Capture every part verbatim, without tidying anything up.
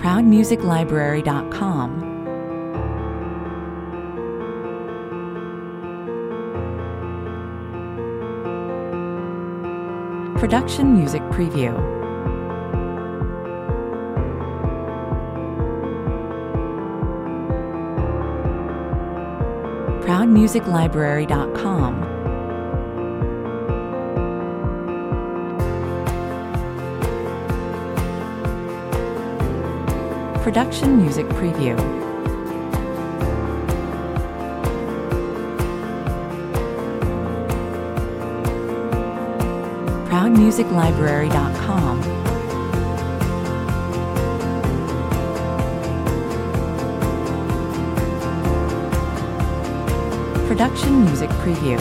proud music library dot com. Production Music Preview. proud music library dot com. Production Music Preview. proud music library dot com. Production Music Preview.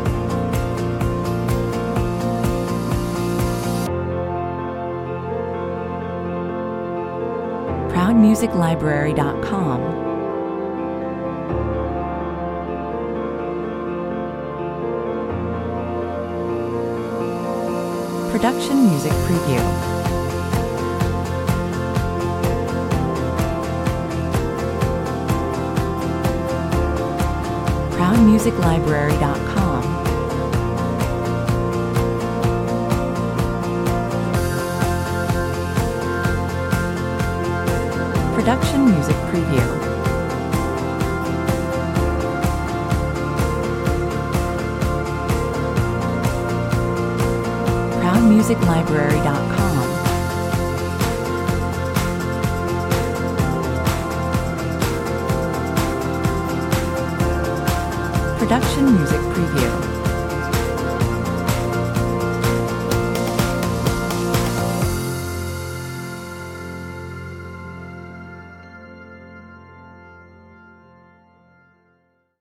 proud music library dot com. Production Music Preview. proud music library dot com. Production Music Preview. proud music library dot com. Production Music Preview.